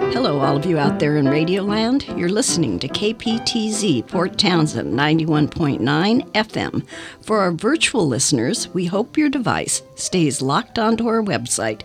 Hello, all of you out there in Radioland. You're listening to KPTZ Port Townsend 91.9 FM. For our virtual listeners, we hope your device stays locked onto our website,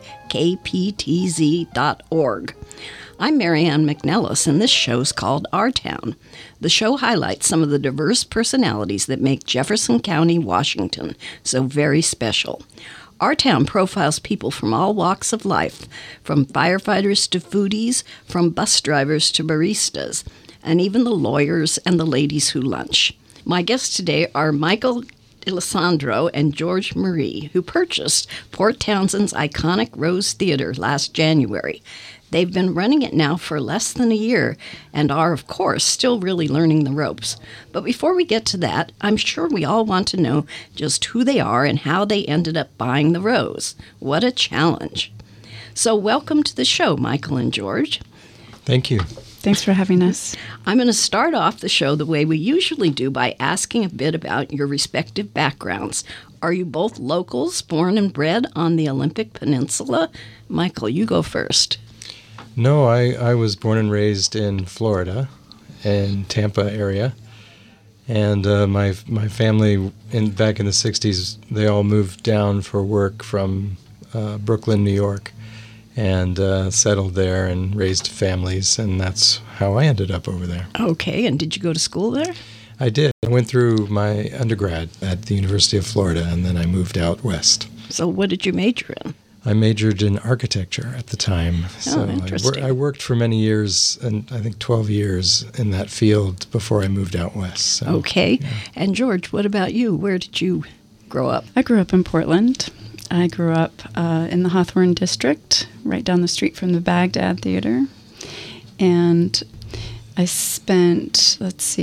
kptz.org. I'm Marianne McNellis, and this show's called Our Town. The show highlights some of the diverse personalities that make Jefferson County, Washington, so very special. Our Town profiles people from all walks of life, from firefighters to foodies, from bus drivers to baristas, and even the lawyers and the ladies who lunch. My guests today are Michael D'Alessandro and George Marie, who purchased Port Townsend's iconic Rose Theater last January. They've been running it now for less than a year and are, of course, still really learning the ropes. But before we get to that, I'm sure we all want to know just who they are and how they ended up buying the Rose. What a challenge. So welcome to the show, Michael and George. Thank you. Thanks for having us. I'm going to start off the show the way we usually do by asking a bit about your respective backgrounds. Are you both locals, born and bred on the Olympic Peninsula? Michael, you go first. No, I was born and raised in Florida, in Tampa area, and my family back in the 60s, they all moved down for work from Brooklyn, New York, and settled there and raised families, and that's how I ended up over there. Okay, and did you go to school there? I did. I went through my undergrad at the University of Florida, and then I moved out west. So what did you major in? I majored in architecture at the time. So interesting. I worked for many years, and I think 12 years in that field before I moved out west. So, okay. Yeah. And George, what about you? Where did you grow up? I grew up in Portland. I grew up in the Hawthorne district, right down the street from the Baghdad Theater. And I spent,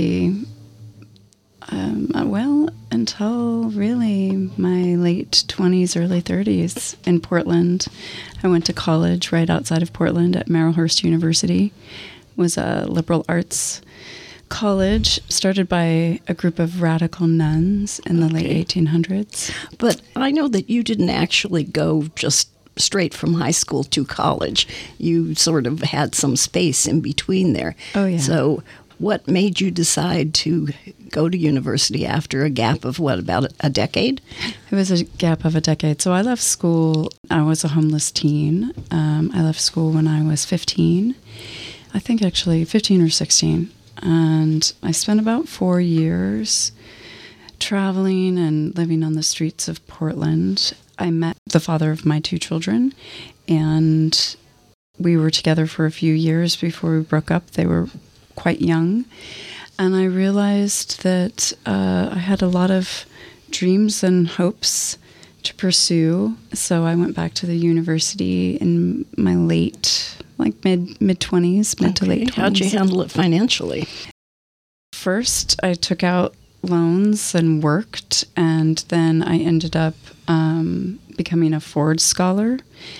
until really my late 20s, early 30s in Portland. I went to college right outside of Portland at Marylhurst University. It was a liberal arts college started by a group of radical nuns in the late 1800s. But I know that you didn't actually go just straight from high school to college. You sort of had some space in between there. Oh, yeah. So what made you decide to go to university after a gap of, about a decade? It was a gap of a decade. So I left school. I was a homeless teen. I left school when I was 15. I think actually 15 or 16. And I spent about 4 years traveling and living on the streets of Portland. I met the father of my 2 children, and we were together for a few years before we broke up. They were quite young, and I realized that I had a lot of dreams and hopes to pursue. So I went back to the university in my late, mid-20s, mid to late 20s. How'd you handle it financially? First, I took out loans and worked, and then I ended up becoming a Ford Scholar.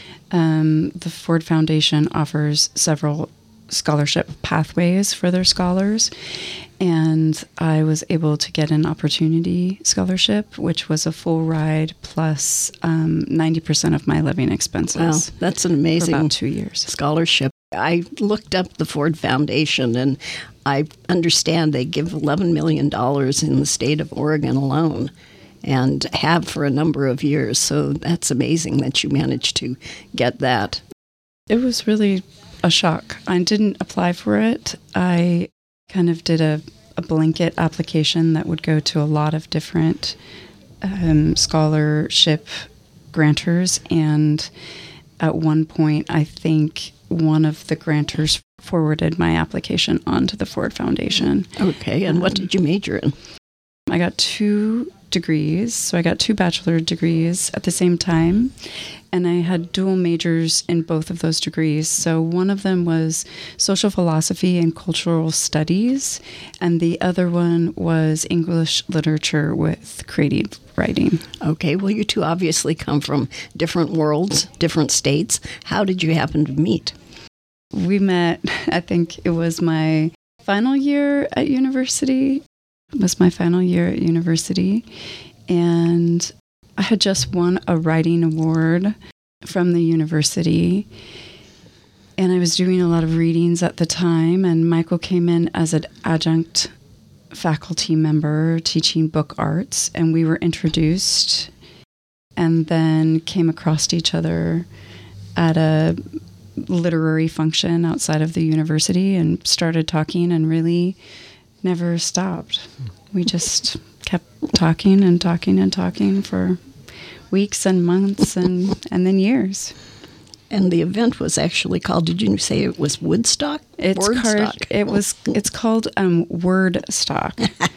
The Ford Foundation offers several scholarship pathways for their scholars, and I was able to get an opportunity scholarship, which was a full ride plus 90% of my living expenses. Wow, that's an amazing for about 2 years. Scholarship. I looked up the Ford Foundation, and I understand they give $11 million in the state of Oregon alone, and have for a number of years. So that's amazing that you managed to get that. It was really a shock. I didn't apply for it. I kind of did a blanket application that would go to a lot of different scholarship grantors, and at one point I think one of the grantors forwarded my application onto the Ford Foundation. Okay, and what did you major in? I got 2 degrees, so I got 2 bachelor degrees at the same time, and I had dual majors in both of those degrees. So one of them was social philosophy and cultural studies, and the other one was English literature with creative writing. Okay, well, you two obviously come from different worlds, different states. How did you happen to meet? We met, I think it was my final year at university. And I had just won a writing award from the university. And I was doing a lot of readings at the time, and Michael came in as an adjunct faculty member teaching book arts, and we were introduced and then came across each other at a literary function outside of the university and started talking and really never stopped. We just kept talking and talking and talking for weeks and months and then years. And the event was actually called, did you say it was Woodstock? It's called Wordstock.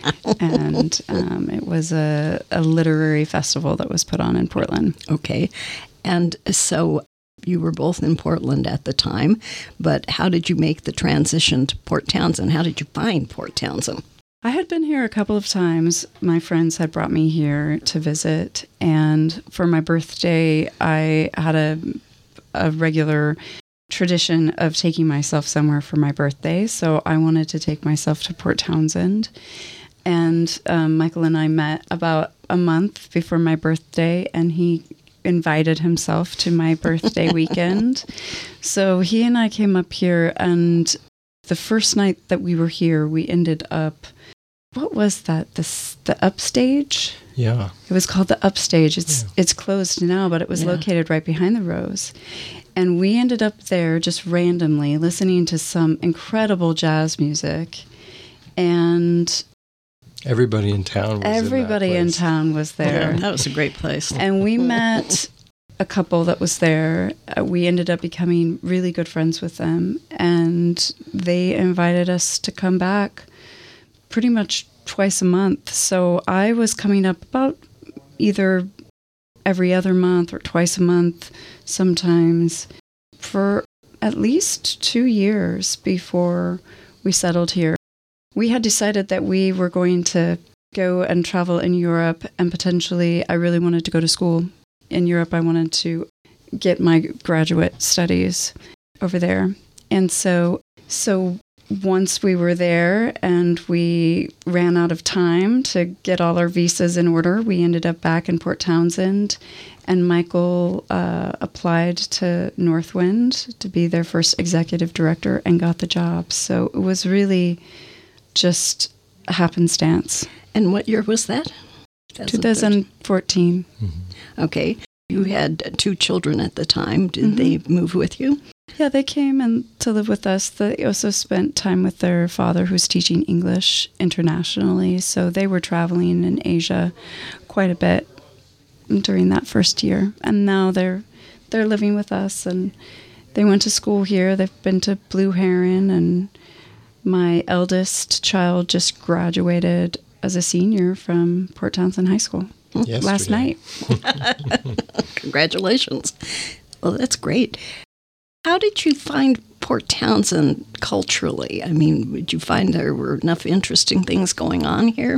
And it was a literary festival that was put on in Portland. Okay. And so you were both in Portland at the time, but how did you make the transition to Port Townsend? How did you find Port Townsend? I had been here a couple of times. My friends had brought me here to visit, and for my birthday, I had a regular tradition of taking myself somewhere for my birthday, so I wanted to take myself to Port Townsend. And Michael and I met about a month before my birthday, and he invited himself to my birthday weekend. So he and I came up here, and the first night that we were here, we ended up, what was that? The Upstage? Yeah. It was called the Upstage. It's closed now, but it was located right behind the Rose. And we ended up there just randomly listening to some incredible jazz music. And everybody in town was there. Yeah, that was a great place. And we met a couple that was there. We ended up becoming really good friends with them. And they invited us to come back pretty much twice a month. So I was coming up about either every other month or twice a month sometimes for at least 2 years before we settled here. We had decided that we were going to go and travel in Europe, and potentially I really wanted to go to school in Europe. I wanted to get my graduate studies over there. And so once we were there and we ran out of time to get all our visas in order, we ended up back in Port Townsend, and Michael applied to Northwind to be their first executive director and got the job. So it was really just a happenstance. And what year was that? 2014. Mm-hmm. Okay. You had 2 children at the time. Did they move with you? Yeah, they came to live with us. They also spent time with their father, who's teaching English internationally. So they were traveling in Asia quite a bit during that first year. And now they're living with us, and they went to school here. They've been to Blue Heron, and my eldest child just graduated as a senior from Port Townsend High School last night. Congratulations. Well, that's great. How did you find Port Townsend culturally? I mean, did you find there were enough interesting things going on here?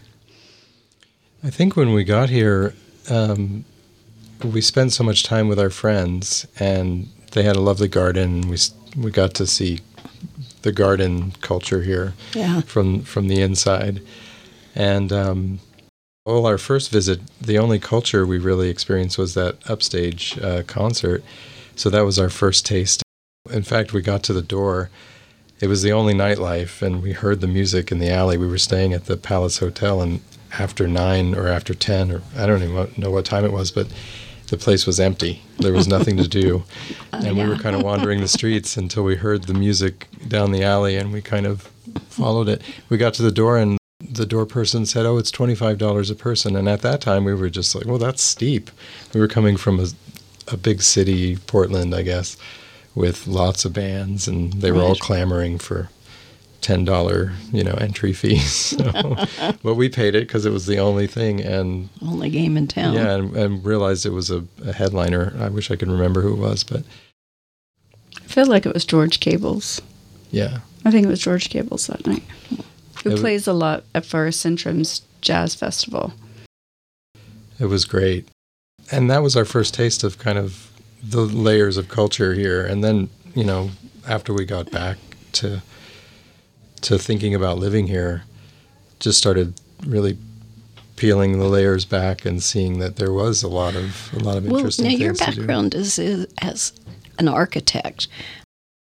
I think when we got here, we spent so much time with our friends, and they had a lovely garden. We got to see the garden culture here from the inside. And our first visit, the only culture we really experienced was that Upstage concert. So that was our first taste. In fact, we got to the door. It was the only nightlife, and we heard the music in the alley. We were staying at the Palace Hotel, and after 9 or after 10, or I don't even know what time it was, but the place was empty. There was nothing to do. And we were kind of wandering the streets until we heard the music down the alley, and we kind of followed it. We got to the door, and the door person said, "Oh, it's $25 a person." And at that time, we were just like, well, that's steep. We were coming from a big city, Portland, I guess, with lots of bands, and they were all clamoring for $10, entry fees. So, but we paid it because it was the only thing, and only game in town. Yeah, and realized it was a headliner. I wish I could remember who it was, but I feel like it was George Cables. Yeah, I think it was George Cables that night, who plays a lot at Forest Centrum's Jazz Festival. It was great. And that was our first taste of kind of the layers of culture here. And then, after we got back to thinking about living here, just started really peeling the layers back and seeing that there was a lot of interesting things to do. Well, now your background is as an architect.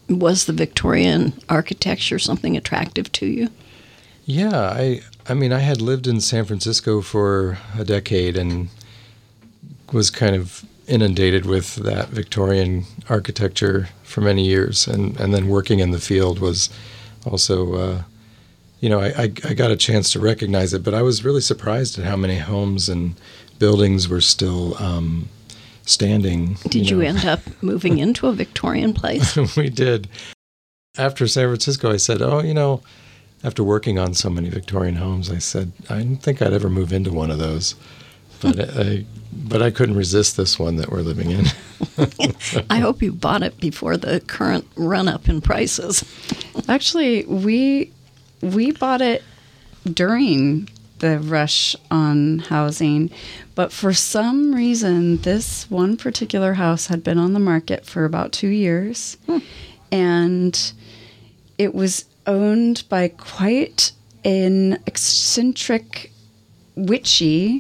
Was the Victorian architecture something attractive to you? Yeah, I mean, I had lived in San Francisco for a decade and was kind of inundated with that Victorian architecture for many years, and then working in the field was also, I got a chance to recognize it, but I was really surprised at how many homes and buildings were still standing. Did you end up moving into a Victorian place? We did. After San Francisco, I said, after working on so many Victorian homes, I said, I didn't think I'd ever move into one of those. But I couldn't resist this one that we're living in. I hope you bought it before the current run-up in prices. Actually, we bought it during the rush on housing, but for some reason, this one particular house had been on the market for about 2 years, and it was owned by quite an eccentric, witchy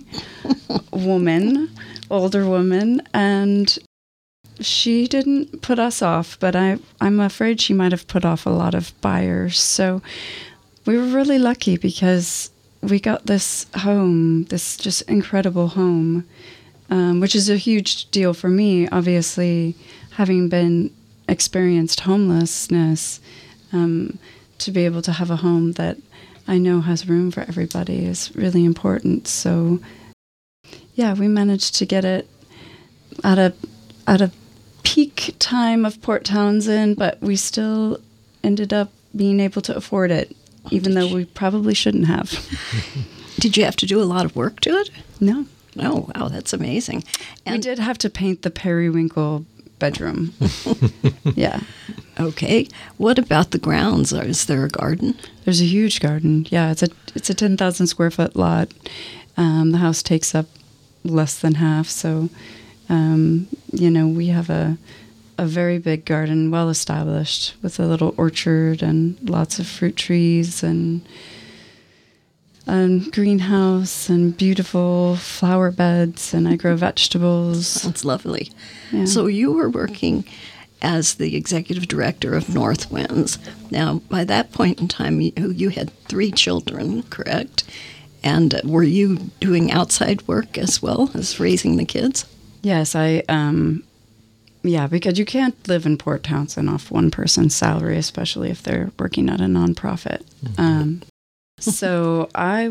older woman, and she didn't put us off, but I'm afraid she might have put off a lot of buyers. So we were really lucky because we got this home, this just incredible home, which is a huge deal for me, obviously, having been experienced homelessness. To be able to have a home that I know has room for everybody is really important. So, yeah, we managed to get it at a peak time of Port Townsend, but we still ended up being able to afford it, even though we probably shouldn't have. Did you have to do a lot of work to it? No. Oh, wow, that's amazing. And we did have to paint the periwinkle bedroom. Yeah. Okay. What about the grounds? Is there a garden? There's a huge garden. Yeah, it's a 10,000 square foot lot. The house takes up less than half, so we have a very big garden, well established, with a little orchard and lots of fruit trees and greenhouse and beautiful flower beds, and I grow vegetables. Sounds lovely. Yeah. So you were working as the executive director of North Winds. Now, by that point in time, you had 3 children, correct? And were you doing outside work as well as raising the kids? Yes, because you can't live in Port Townsend off one person's salary, especially if they're working at a nonprofit. Mm-hmm. So I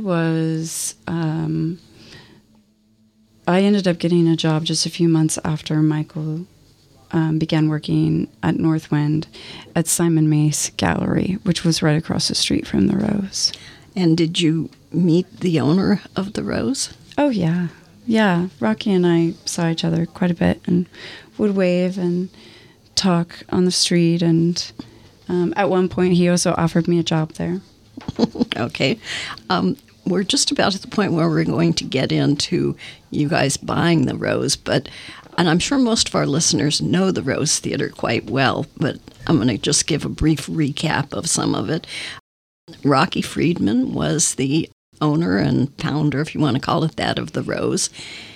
ended up getting a job just a few months after Michael began working at Northwind at Simon Mace Gallery, which was right across the street from the Rose. And did you meet the owner of the Rose? Oh, yeah. Yeah, Rocky and I saw each other quite a bit and would wave and talk on the street. And at one point, he also offered me a job there. Okay. We're just about at the point where we're going to get into you guys buying the Rose, and I'm sure most of our listeners know the Rose Theater quite well, but I'm going to just give a brief recap of some of it. Rocky Friedman was the owner and founder, if you want to call it that, of the Rose.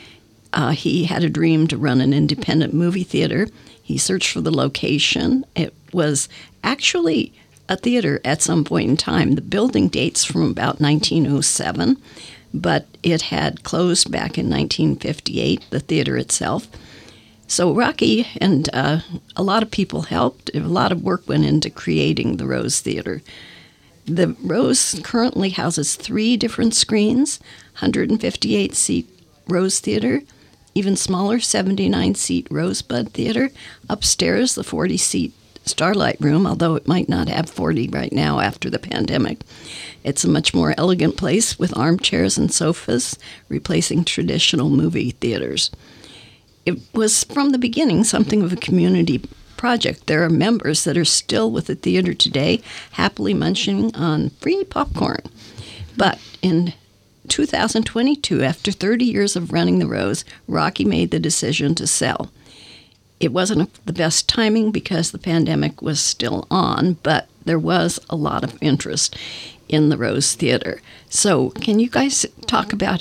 He had a dream to run an independent movie theater. He searched for the location. It was actually a theater at some point in time. The building dates from about 1907, but it had closed back in 1958, the theater itself. So Rocky and a lot of people helped. A lot of work went into creating the Rose Theater. The Rose currently houses 3 different screens, 158-seat Rose Theater, even smaller 79-seat Rosebud Theater, upstairs the 40-seat Starlight Room, although it might not have 40 right now after the pandemic. It's a much more elegant place with armchairs and sofas, replacing traditional movie theaters. It was from the beginning something of a community project. There are members that are still with the theater today, happily munching on free popcorn. But in 2022, after 30 years of running the Rose, Rocky made the decision to sell. It wasn't the best timing because the pandemic was still on, but there was a lot of interest in the Rose Theater. So can you guys talk about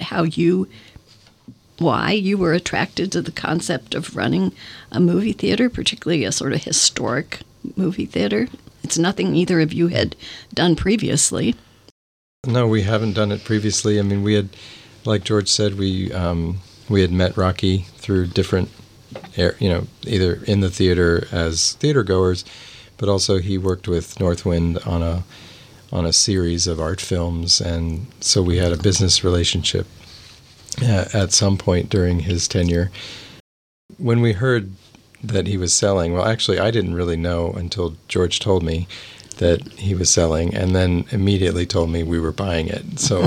why you were attracted to the concept of running a movie theater, particularly a sort of historic movie theater? It's nothing either of you had done previously. No, we haven't done it previously. I mean, we had, like George said, we had met Rocky through different, either in the theater as theater goers, but also he worked with Northwind on a series of art films, and so we had a business relationship at some point during his tenure. When we heard that he was selling, well, actually, I didn't really know until George told me that he was selling, and then immediately told me we were buying it. So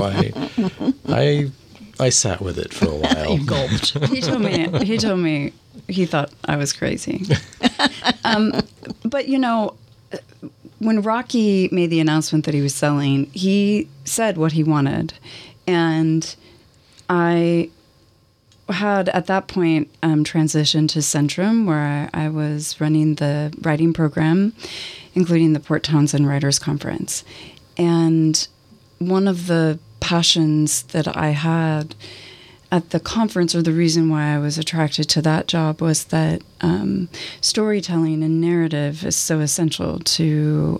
I sat with it for a while. You gulped. He told me he thought I was crazy. But when Rocky made the announcement that he was selling, he said what he wanted, and I had at that point transitioned to Centrum, where I was running the writing program, including the Port Townsend Writers Conference. And one of the passions that I had at the conference, or the reason why I was attracted to that job, was that storytelling and narrative is so essential to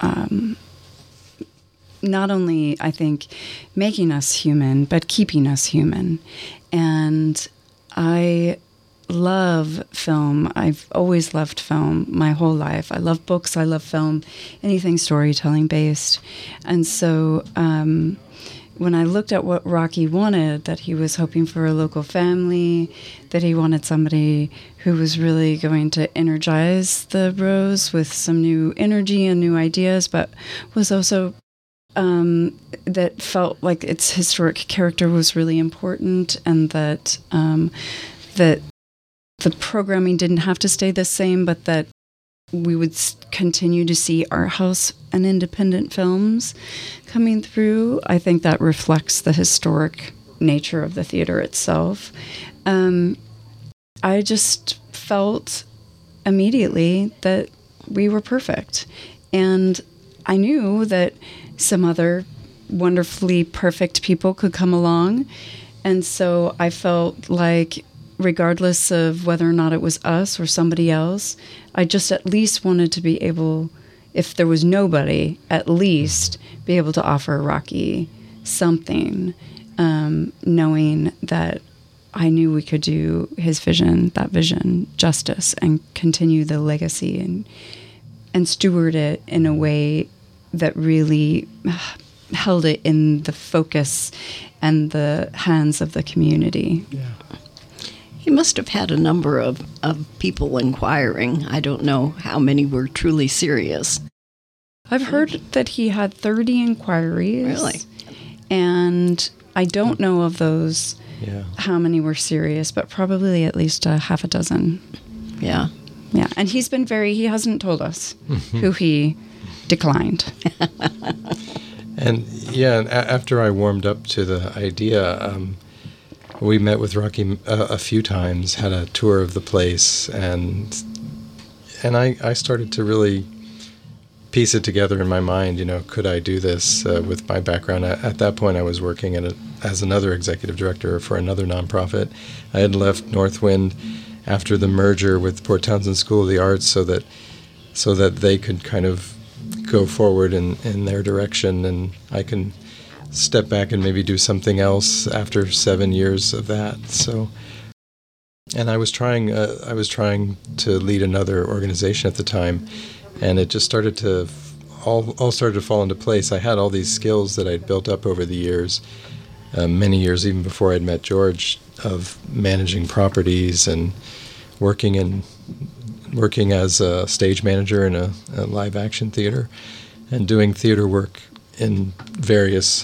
not only, I think, making us human, but keeping us human. And I love film. I've always loved film my whole life. I love books. I love film, anything storytelling based. And so when I looked at what Rocky wanted, that he was hoping for a local family, that he wanted somebody who was really going to energize the Rose with some new energy and new ideas, but was also that felt like its historic character was really important, and that that the programming didn't have to stay the same, but that we would continue to see art house and independent films coming through. I think that reflects the historic nature of the theater itself. I just felt immediately that we were perfect. And I knew that some other wonderfully perfect people could come along. And so I felt like, regardless of whether or not it was us or somebody else, I just at least wanted to be able, if there was nobody, at least be able to offer Rocky something, knowing that I knew we could do his vision, that vision, justice, and continue the legacy and steward it in a way that really held it in the focus and the hands of the community. Yeah. He must have had a number of people inquiring. I don't know how many were truly serious. I've heard that he had 30 inquiries. Really? And I don't know of those how many were serious, but probably at least a half a dozen. Yeah. Yeah. And he hasn't told us who he declined. And after I warmed up to the idea, we met with Rocky a few times, had a tour of the place, and I started to really piece it together in my mind. Could I do this with my background? At that point, I was working as another executive director for another nonprofit. I had left Northwind after the merger with Port Townsend School of the Arts, so that they could kind of go forward in their direction, and I can step back and maybe do something else after 7 years of that. So, and I was trying to lead another organization at the time, and it just started to all started to fall into place. I had all these skills that I'd built up over the years, many years even before I'd met George, of managing properties and working as a stage manager in a live action theater, and doing theater work in various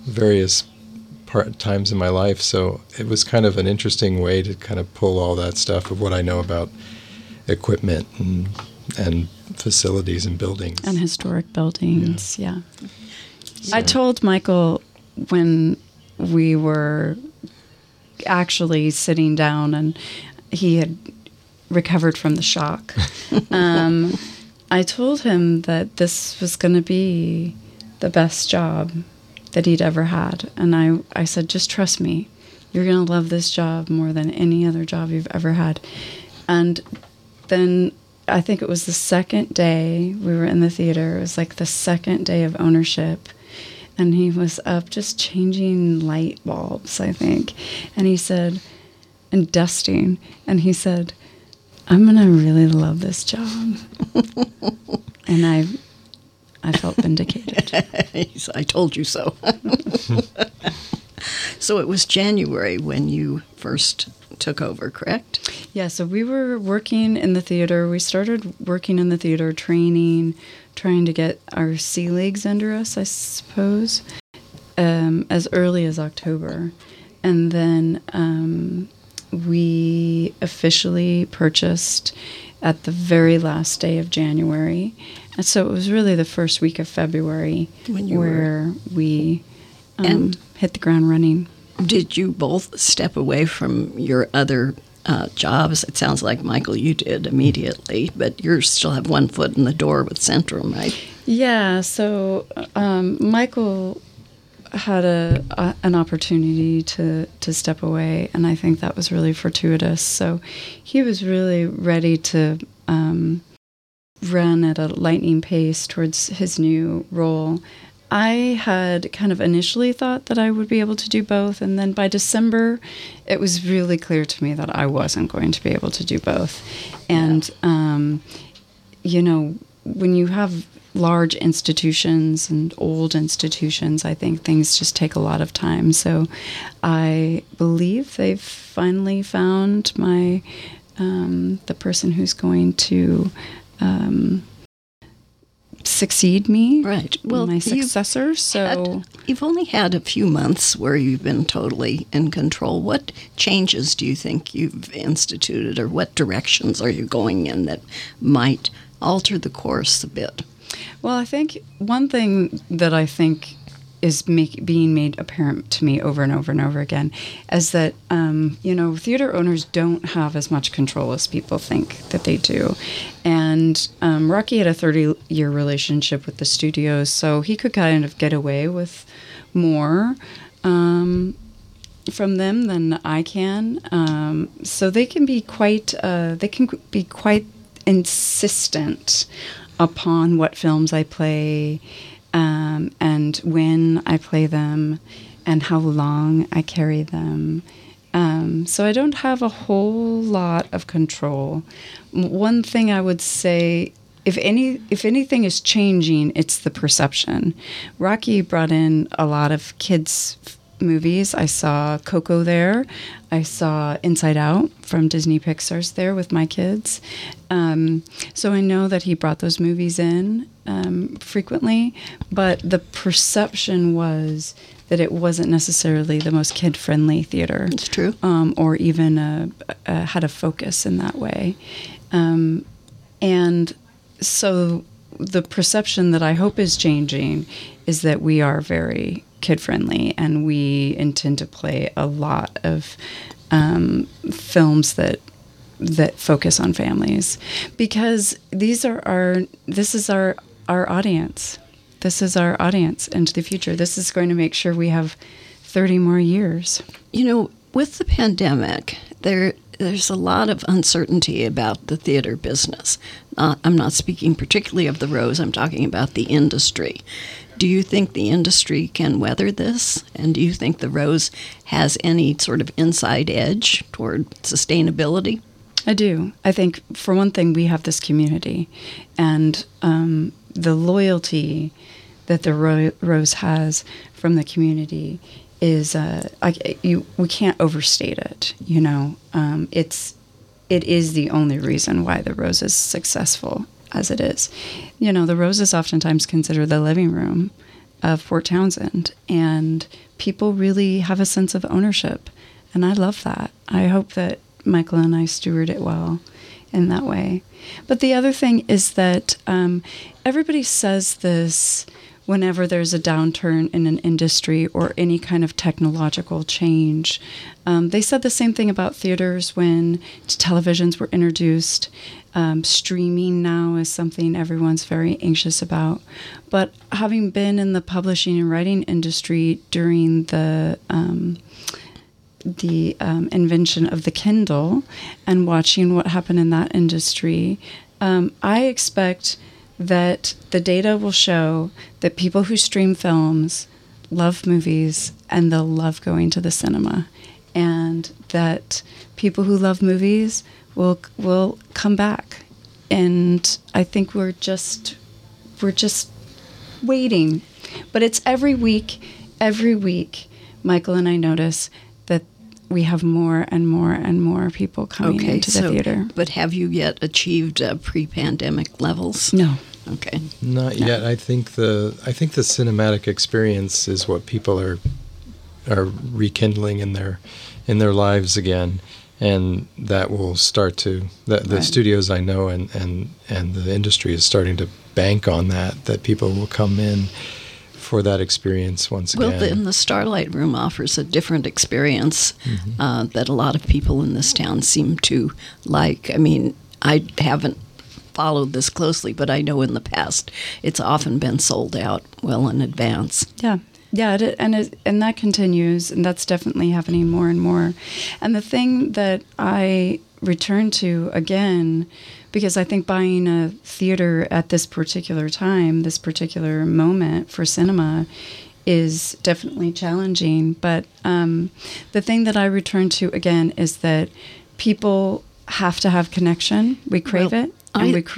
times in my life. So it was kind of an interesting way to kind of pull all that stuff of what I know about equipment and facilities and buildings. And historic buildings, yeah. I told Michael when we were actually sitting down and he had recovered from the shock, I told him that this was going to be the best job that he'd ever had. And I said, just trust me. You're going to love this job more than any other job you've ever had. And then I think it was the second day we were in the theater. It was like the second day of ownership. And he was up just changing light bulbs, I think. And he said, and dusting. And he said, I'm going to really love this job. And I felt vindicated. I told you so. So it was January when you first took over, correct? Yeah, so we were working in the theater. We started working in the theater, training, trying to get our sea legs under us, I suppose, as early as October. And then we officially purchased at the very last day of January. And so it was really the first week of February where we hit the ground running. Did you both step away from your other jobs? It sounds like, Michael, you did immediately, but you still have one foot in the door with Centrum, right? Yeah, so Michael had an opportunity to step away, and I think that was really fortuitous. So he was really ready to run at a lightning pace towards his new role. I had kind of initially thought that I would be able to do both, and then by December, it was really clear to me that I wasn't going to be able to do both. And, you know, when you have large institutions and old institutions, I think things just take a lot of time. So I believe they've finally found my, the person who's going to succeed me, right? Well, my successor. You've only had a few months where you've been totally in control. What changes do you think you've instituted, or what directions are you going in that might alter the course a bit? Well, I think one thing that I think is being made apparent to me over and over and over again is that, you know, theater owners don't have as much control as people think that they do. And Rocky had a 30-year relationship with the studios, so he could kind of get away with more from them than I can. So they can be quite insistent upon what films I play, and when I play them, and how long I carry them. So I don't have a whole lot of control. One thing I would say, if anything is changing, it's the perception. Rocky brought in a lot of kids' movies. I saw Coco there. I saw Inside Out from Disney Pixar's there with my kids. So I know that he brought those movies in frequently, but the perception was that it wasn't necessarily the most kid-friendly theater. It's true. Or even had a focus in that way. And so the perception that I hope is changing is that we are very kid-friendly, and we intend to play a lot of films that focus on families, because this is our audience. This is our audience into the future. This is going to make sure we have 30 more years. You know, with the pandemic, there's a lot of uncertainty about the theater business. I'm not speaking particularly of the Rose. I'm talking about the industry. Do you think the industry can weather this? And do you think the Rose has any sort of inside edge toward sustainability? I do. I think, for one thing, we have this community, and the loyalty that the Rose has from the community is we can't overstate it. You know, it is the only reason why the Rose is successful as it is. You know, the Rose is oftentimes considered the living room of Fort Townsend, and people really have a sense of ownership, and I love that. I hope that Michael and I steward it well in that way. But the other thing is that everybody says this whenever there's a downturn in an industry or any kind of technological change. They said the same thing about theaters when televisions were introduced. Streaming now is something everyone's very anxious about. But having been in the publishing and writing industry during the invention of the Kindle and watching what happened in that industry, I expect that the data will show that people who stream films love movies and they'll love going to the cinema, and that people who love movies will come back. And I think we're just waiting. But it's every week, Michael and I notice that we have more and more and more people coming into the theater. But have you yet achieved pre-pandemic levels? No. Okay. Not yet. I think the cinematic experience is what people are rekindling in their lives again, and that will start to the studios I know and the industry is starting to bank on that people will come in for that experience once again. Well, then the Starlight Room offers a different experience that a lot of people in this town seem to like. I mean, I haven't followed this closely, but I know in the past it's often been sold out well in advance. Yeah. Yeah, and that continues, and that's definitely happening more and more. And the thing that I return to again, because I think buying a theater at this particular time, this particular moment for cinema, is definitely challenging. But the thing that I return to again is that people have to have connection. We crave it, and we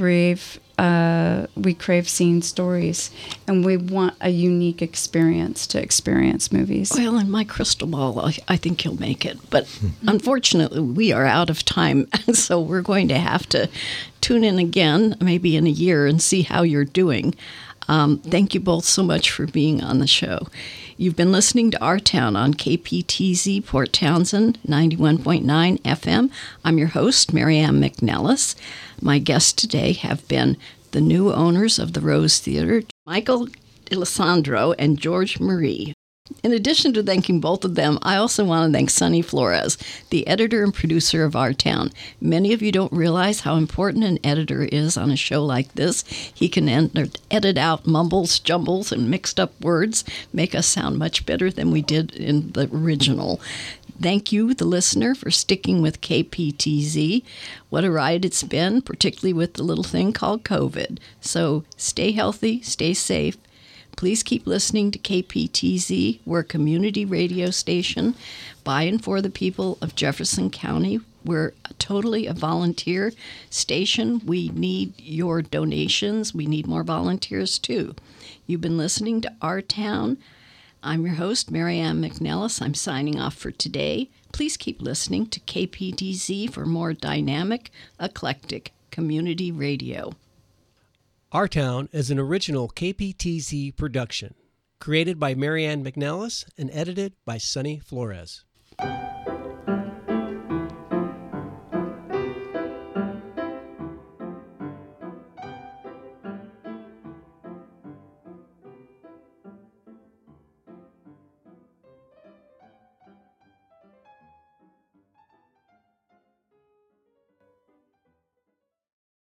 crave seeing stories, and we want a unique experience to experience movies. Well, in my crystal ball, I think you'll make it. But unfortunately, we are out of time, so we're going to have to tune in again, maybe in a year, and see how you're doing. Thank you both so much for being on the show. You've been listening to Our Town on KPTZ Port Townsend 91.9 FM. I'm your host, Marianne McNellis. My guests today have been the new owners of the Rose Theater, Michael D'Alessandro and George Marie. In addition to thanking both of them, I also want to thank Sonny Flores, the editor and producer of Our Town. Many of you don't realize how important an editor is on a show like this. He can edit out mumbles, jumbles, and mixed up words, make us sound much better than we did in the original. Thank you, the listener, for sticking with KPTZ. What a ride it's been, particularly with the little thing called COVID. So stay healthy, stay safe. Please keep listening to KPTZ. We're a community radio station by and for the people of Jefferson County. We're totally a volunteer station. We need your donations. We need more volunteers, too. You've been listening to Our Town. I'm your host, Marianne McNellis. I'm signing off for today. Please keep listening to KPTZ for more dynamic, eclectic community radio. Our Town is an original KPTZ production, created by Marianne McNellis and edited by Sonny Flores.